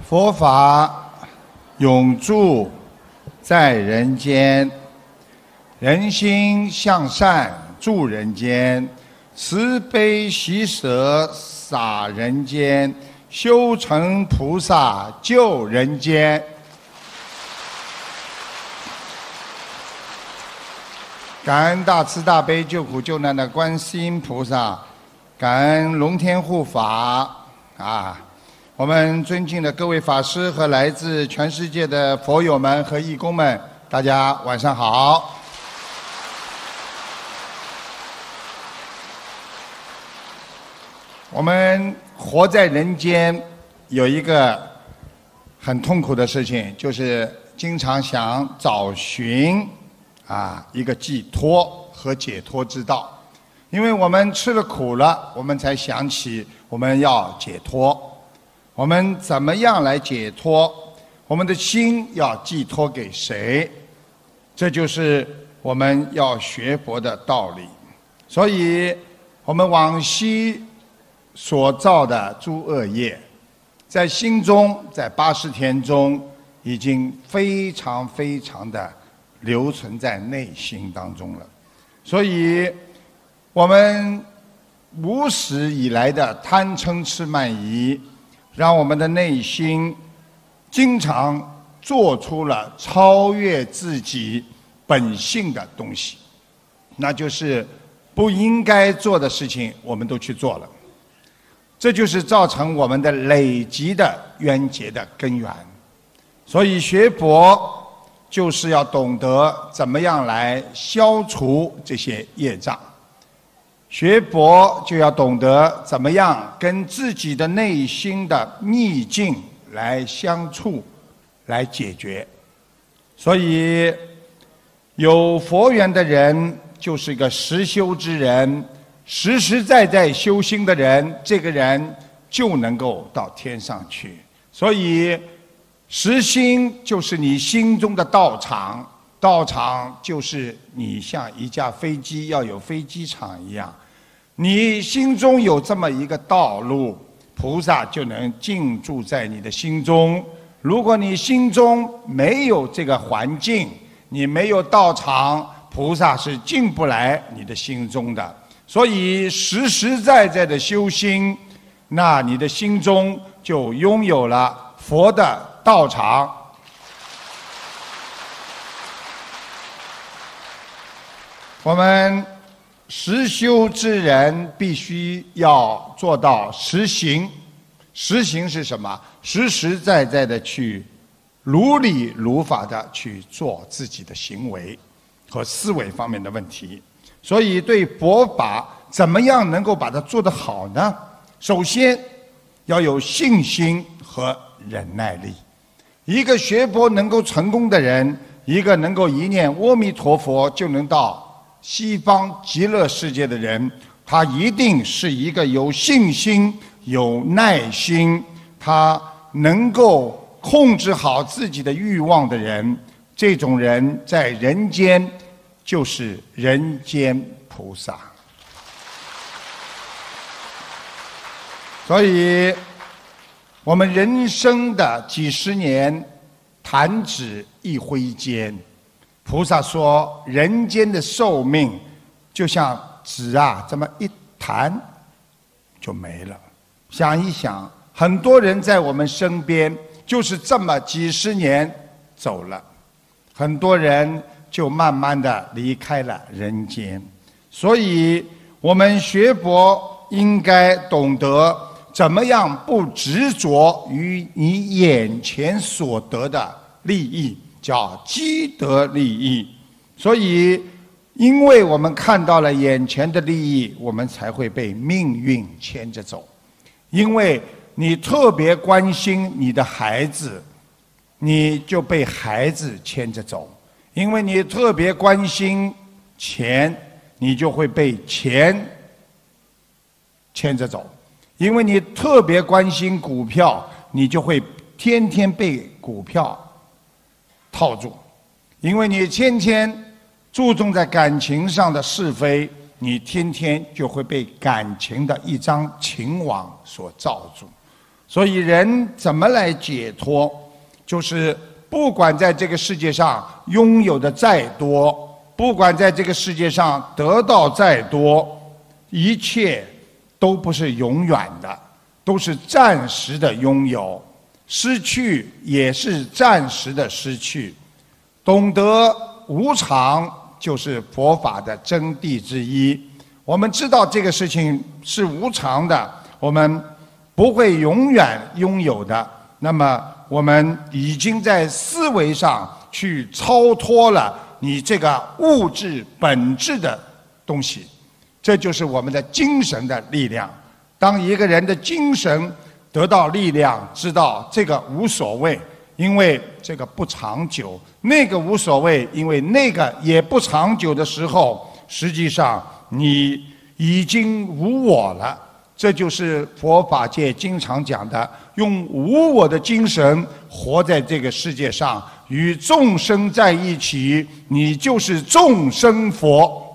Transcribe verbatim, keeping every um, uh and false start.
佛法永驻在人间，人心向善助人间，慈悲喜舍洒人间，修成菩萨救人间。感恩大慈大悲救苦救难的观世音菩萨，感恩龙天护法啊！我们尊敬的各位法师和来自全世界的佛友们和义工们，大家晚上好。我们活在人间，有一个很痛苦的事情，就是经常想找寻啊一个寄托和解脱之道。因为我们吃了苦了，我们才想起我们要解脱。我们怎么样来解脱？我们的心要寄托给谁？这就是我们要学佛的道理。所以，我们往昔所造的诸恶业，在心中，在八识田中，已经非常非常的留存在内心当中了。所以，我们无始以来的贪嗔痴慢疑，让我们的内心经常做出了超越自己本性的东西，那就是不应该做的事情，我们都去做了。这就是造成我们的累积的冤结的根源。所以学佛就是要懂得怎么样来消除这些业障。学佛就要懂得怎么样跟自己的内心的逆境来相处，来解决。所以有佛缘的人就是一个实修之人，实实在在修心的人，这个人就能够到天上去。所以实心就是你心中的道场，道场就是你像一架飞机要有飞机场一样，你心中有这么一个道路，菩萨就能进驻在你的心中。如果你心中没有这个环境，你没有道场，菩萨是进不来你的心中的。所以实实在在的修心，那你的心中就拥有了佛的道场。我们实修之人必须要做到实行。实行是什么？实实在在的去如理如法的去做自己的行为和思维方面的问题。所以对佛法怎么样能够把它做得好呢？首先要有信心和忍耐力。一个学佛能够成功的人，一个能够一念阿弥陀佛就能到西方极乐世界的人，他一定是一个有信心、有耐心，他能够控制好自己的欲望的人。这种人在人间就是人间菩萨。所以我们人生的几十年弹指一挥间，菩萨说人间的寿命就像纸啊这么一弹就没了。想一想，很多人在我们身边就是这么几十年走了，很多人就慢慢的离开了人间。所以我们学佛应该懂得怎么样不执着于你眼前所得的利益，叫积德利益。所以因为我们看到了眼前的利益，我们才会被命运牵着走。因为你特别关心你的孩子，你就被孩子牵着走。因为你特别关心钱，你就会被钱牵着走。因为你特别关心股票，你就会天天被股票套住。因为你天天注重在感情上的是非，你天天就会被感情的一张情网所罩住。 所以人怎么来解脱？就是不管在这个世界上拥有的再多，不管在这个世界上得到再多，一切都不是永远的，都是暂时的拥有，失去也是暂时的失去。懂得无常，就是佛法的真谛之一。我们知道这个事情是无常的，我们不会永远拥有的，那么我们已经在思维上去超脱了你这个物质本质的东西，这就是我们的精神的力量。当一个人的精神得到力量，知道这个无所谓，因为这个不长久；那个无所谓，因为那个也不长久的时候，实际上你已经无我了。这就是佛法界经常讲的，用无我的精神活在这个世界上，与众生在一起，你就是众生佛。